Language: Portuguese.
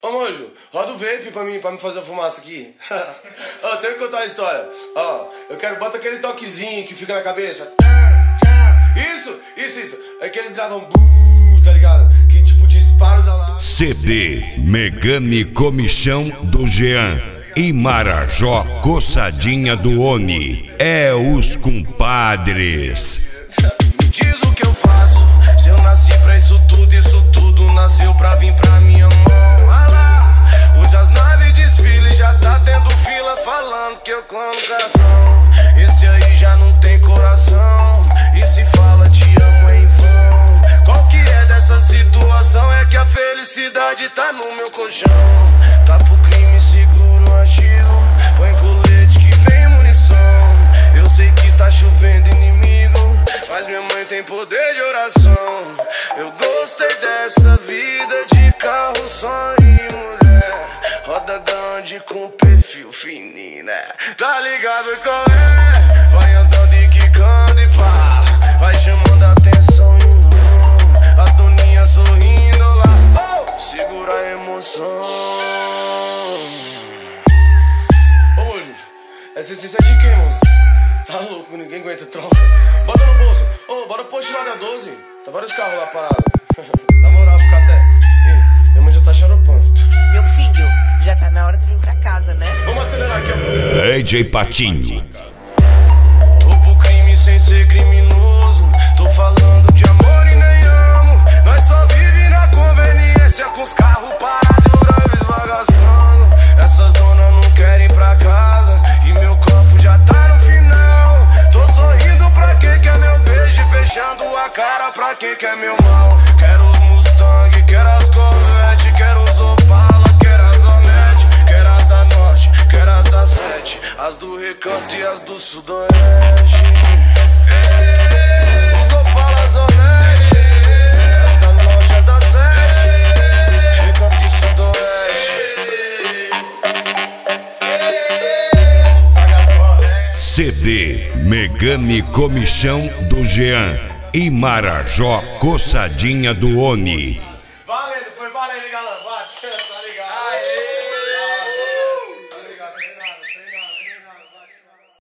Ô, Mojo, roda o vape pra me fazer a fumaça aqui. Ó, tenho que contar uma história. Ó, eu quero, bota aquele toquezinho que fica na cabeça. Isso. É que eles gravam tá ligado? Que tipo dispara os alarmes. CD Megane Comichão do Jean e Marajó Coçadinha do Oni. É os compadres. Me diz o que eu faço. Se eu nasci pra isso tudo nasceu pra vir pra minha mão. Ah lá, hoje as naves desfilam, já tá tendo fila falando que eu clamo cartão. Esse aí já não tem coração, e se fala te amo em vão. Qual que é dessa situação? É que a felicidade tá no meu colchão. Tá pro crime, seguro o artigo, põe colete que vem munição. Eu sei que tá chovendo inimigo, mas minha mãe tem poder de oração. Eu gostei dessa vida de carro, só e mulher. Roda grande com perfil fininho, né? Tá ligado qual é? Vai andando e quicando e pá, vai chamando a atenção e as doninhas sorrindo lá. Oh, segura a emoção. Ô, Mojo, essa essência é de quem, monstro? Tá louco, ninguém aguenta troca. Bota no bolso. Ô, bora post lá da 12. Tá vários carros lá parados. Na moral, fica até. Ei, minha mãe já tá xaropando. Meu filho, já tá na hora de vir pra casa, né? Vamos acelerar aqui, ó. DJ Patinho. Tô pro crime sem ser criminoso. Tô falando de amor e nem amo. Nós só vive na conveniência, com os carros parados e o drive esbagaçando. Essas donas não querem ir pra casa e meu copo já tá no final. Tô sorrindo pra quem quer meu beijo e fechando a cara pra quem quer meu mal. Quero os Mustang, quero as Corvette, quero os Opala, quero as Onete, quero as da Norte, quero as da Sete, as do Recanto e as do Sudoeste. Os Opala, as Onete, as da Norte, as da Sete, Recanto e Sudoeste. CD Megane Comichão do Jean e Marajó Coçadinha do Oni. Valendo, foi valendo, galera. Bate, tá ligado?